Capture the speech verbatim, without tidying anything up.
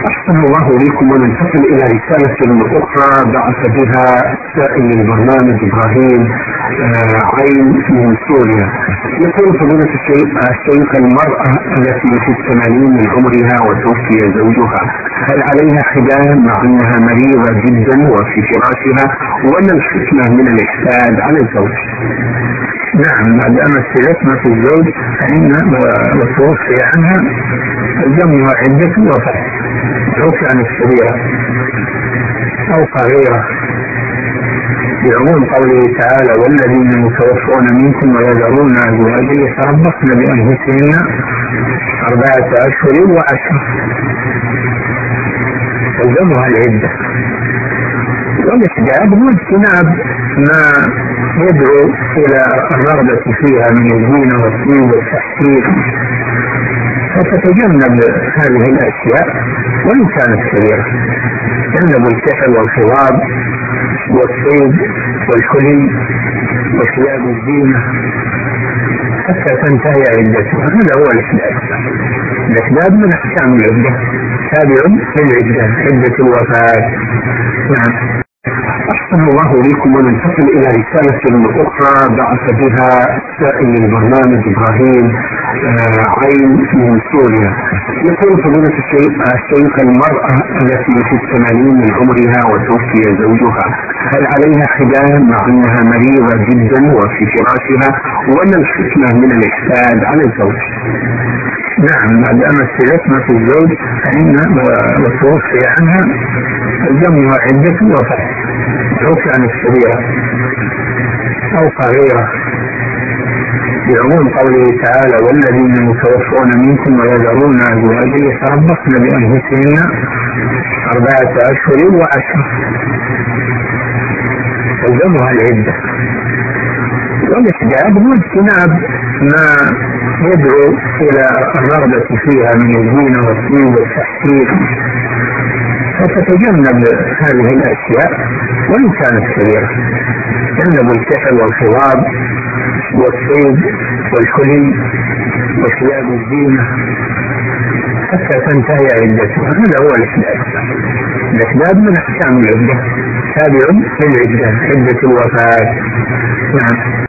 أحسن الله إليكم، وننتقل إلى رسالة أخرى بعث بها سائل البرنامج إبراهيم آه عين من سوريا. يقول فضيلة الشيخ: المرأة التي في الثمانين من عمرها وتوفي زوجها، هل عليها حجاب مع أنها مريضة جدا وفي فراشها؟ وما الحكمة من الإحساد على الزوج؟ نعم، ما دامت في عصمة الزوج فإن وتوفي عنها الزمها عدة الوفاة، لو كانت كبيرة أو صغيرة، بعموم قوله تعالى: والذين يتوفون منكم ويذرون أزواجا يتربصن بأنفسهن أربعة أشهر وعشرة، الزمها العدة. والإحداد هو اجتناب ما يدعو إلى الرغبة فيها من الزينة والطيب والتحسين، فتتجنب هذه الأشياء وإن كانت كبيرة، تجنب الكحل والخضاب والطيب والحلي وثياب الزينة حتى تنتهي عدتها. هذا هو الإحداد. الإحداد من أحكام العدة، تابع للعدة، عدة الوفاة. نعم. أحسن الله إليكم، وننتقل إلى رسالة أخرى بعث بها سائل البرنامج إبراهيم آه عين من سوريا. يقول فضيلة الشيخ: المرأة التي في الثمانين من عمرها وتوفي زوجها، هل عليها حجاب مع أنها مريضة جدا وفي فراشها؟ وما الحكمة من الإحساد على الزوج؟ نعم، ما دامت في عصمة الزوج فإن وتوفي عنها الزمها عدة الوفاة، لو كانت كبيرة أو صغيرة، بعموم قوله تعالى: والذين يتوفون منكم ويذرون أزواجا يتربصن بأنفسهن أربعة أشهر وعشرة، الزمها العدة. والإحداد هو اجتناب ما يدعو إلى الرغبة فيها من الزينة والطيب والتحسين، فتتجنب هذه الأشياء وإن كانت كبيرة، تجنب الكحل والخضاب والطيب والحلي وثياب الزينة حتى تنتهي عدتها. هذا هو الإحداد. الإحداد من أحكام العدة، تابع للعدة، عدة الوفاة. نعم.